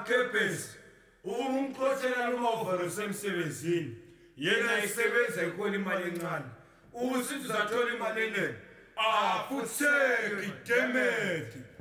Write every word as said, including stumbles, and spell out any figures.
kepesi umxoshela noma uvalo usemsebenzini yena isebenza ikhona imali encane usithi uzathola imali enene afutheki demeki